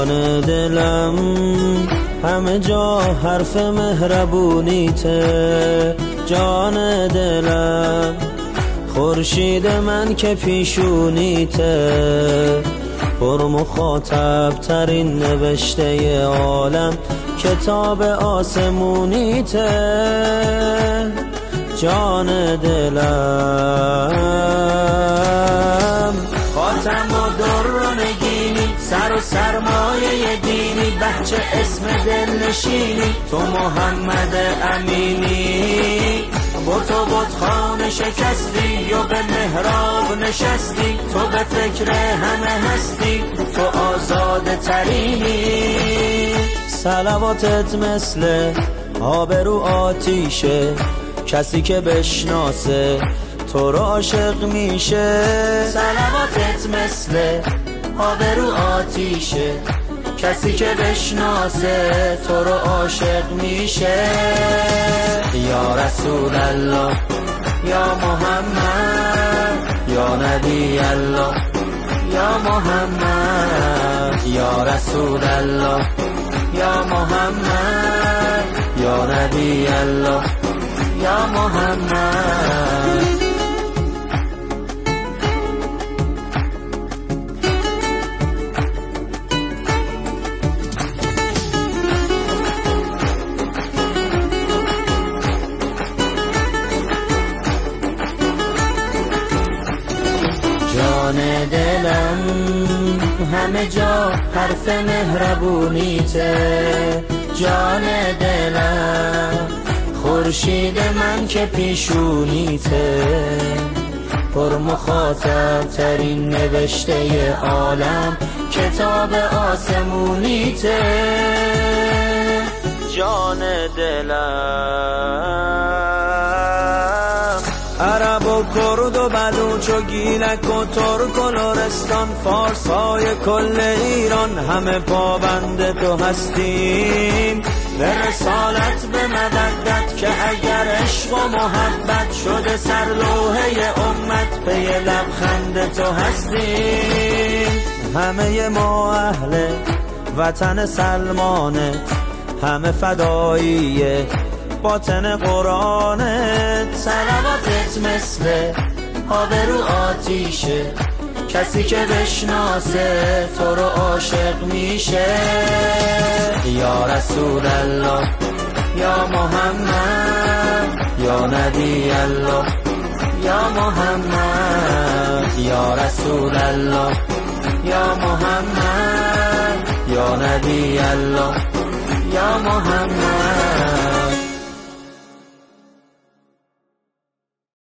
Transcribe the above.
جان دلم همه جا حرف مهربونیته، جان دلم خورشید من که پیشونیته، پر مخاطب ترین نوشته عالم کتاب آسمونیته، جان دلم خاتم و در و نگینی، سر و سرمایه دینی، بچه اسم دل نشینی، تو محمد امینی، با تو بتخانه شکستی و به محراب نشستی، تو به فکر همه هستی، تو آزاده ترینی، صلواتت مثل آب رو آتیشه، کسی که بشناسه تو رو عاشق میشه، صلواتت مثل آب رو آتیشه، کسی که بشناسه تو رو عاشق میشه، یا رسول الله یا محمد یا نبی الله یا محمد، یا رسول الله یا محمد یا نبی الله یا محمد. جان دلم همه جا حرف مهربونیته، جان دلم خورشید من که پیشونیته، پر مخاطب ترین نوشته عالم کتاب آسمونیته، جان دلم عرب و کرد و بلوچ و گیلک و ترک و لرستان، فارسای کل ایران همه پابند تو هستیم، به رسالت به مودت که اگر عشق و محبت شده سر لوحه امت، به یه لبخند تو هستیم، همه ما اهل وطن سلمانت، همه فداییه باطن قرآنت، صلواتت مثل آب رو آتیشه، کسی که بشناسه تو رو عاشق میشه، یا رسول الله یا محمد یا نبی الله یا محمد، یا رسول الله یا محمد یا نبی الله یا محمد.